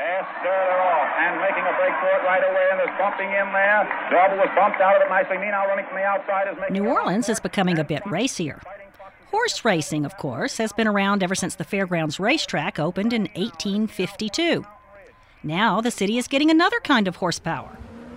Yes, sir, they're off. And making a break for it right away, and there's bumping in there. Double was bumped out of it nicely. Meanwhile, running from the outside is making... New Orleans is becoming a bit racier. Horse racing, of course, has been around ever since the Fairgrounds Racetrack opened in 1852. Now the city is getting another kind of horsepower.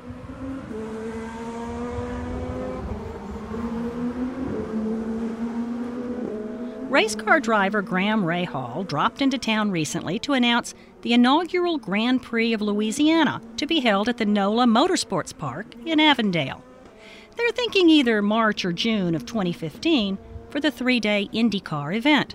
Race car driver Graham Rahal dropped into town recently to announce the inaugural Grand Prix of Louisiana to be held at the NOLA Motorsports Park in Avondale. They're thinking either March or June of 2015 for the 3-day IndyCar event.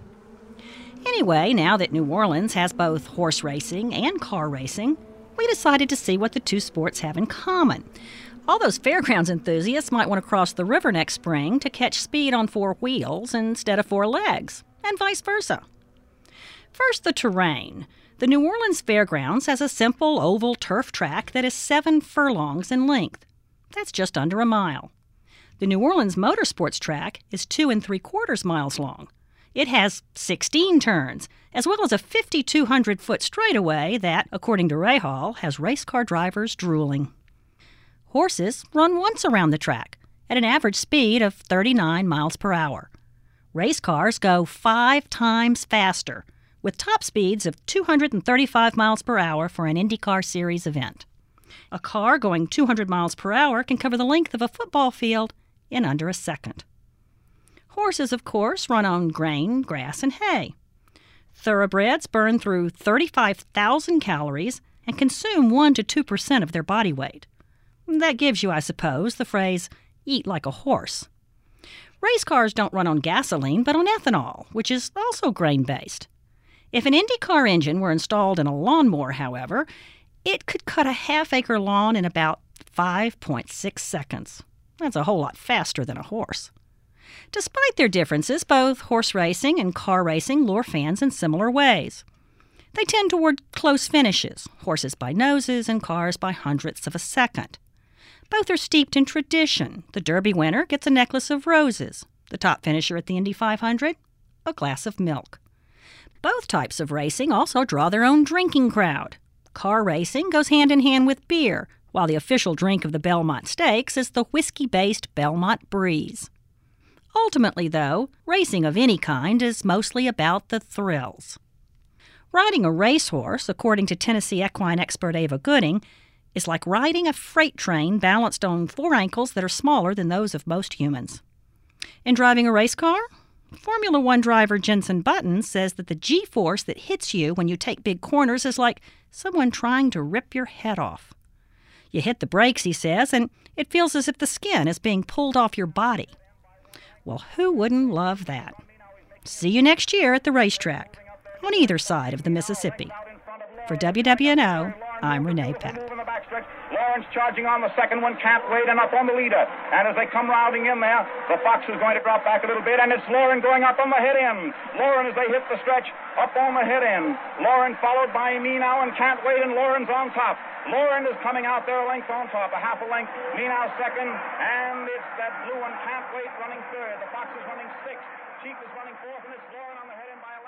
Anyway, now that New Orleans has both horse racing and car racing, we decided to see what the two sports have in common. All those fairgrounds enthusiasts might want to cross the river next spring to catch speed on 4 wheels instead of 4 legs, and vice versa. First, the terrain. The New Orleans Fairgrounds has a simple oval turf track that is 7 furlongs in length. That's just under a mile. The New Orleans Motorsports track is 2 3/4 miles long. It has 16 turns, as well as a 5,200-foot straightaway that, according to Rahal, has race car drivers drooling. Horses run once around the track at an average speed of 39 miles per hour. Race cars go 5 times faster, with top speeds of 235 miles per hour for an IndyCar Series event. A car going 200 miles per hour can cover the length of a football field in under a second. Horses, of course, run on grain, grass, and hay. Thoroughbreds burn through 35,000 calories and consume 1 to 2% of their body weight. That gives you, I suppose, the phrase, eat like a horse. Race cars don't run on gasoline, but on ethanol, which is also grain-based. If an IndyCar engine were installed in a lawnmower, however, it could cut a half-acre lawn in about 5.6 seconds. That's a whole lot faster than a horse. Despite their differences, both horse racing and car racing lure fans in similar ways. They tend toward close finishes, horses by noses and cars by hundredths of a second. Both are steeped in tradition. The Derby winner gets a necklace of roses. The top finisher at the Indy 500, a glass of milk. Both types of racing also draw their own drinking crowd. Car racing goes hand in hand with beer, while the official drink of the Belmont Stakes is the whiskey-based Belmont Breeze. Ultimately, though, racing of any kind is mostly about the thrills. Riding a racehorse, according to Tennessee equine expert Ava Gooding, is like riding a freight train balanced on 4 ankles that are smaller than those of most humans. In driving a race car, Formula One driver Jenson Button says that the G-force that hits you when you take big corners is like someone trying to rip your head off. You hit the brakes, he says, and it feels as if the skin is being pulled off your body. Well, who wouldn't love that? See you next year at the racetrack, on either side of the Mississippi. For WWNO, I'm Renee Peck. Lawrence charging on the second one, can't wait, and up on the leader. And as they come rounding in there, the Fox is going to drop back a little bit, and it's Lauren going up on the head end. Lauren, as they hit the stretch, up on the head end. Lauren followed by Meenow and can't wait, and Lauren's on top. Lauren is coming out there a length on top, a half a length. Meenow second, and it's that blue one, can't wait, running third. The Fox is running sixth. Cheek is running fourth, and it's Lauren on the head end by a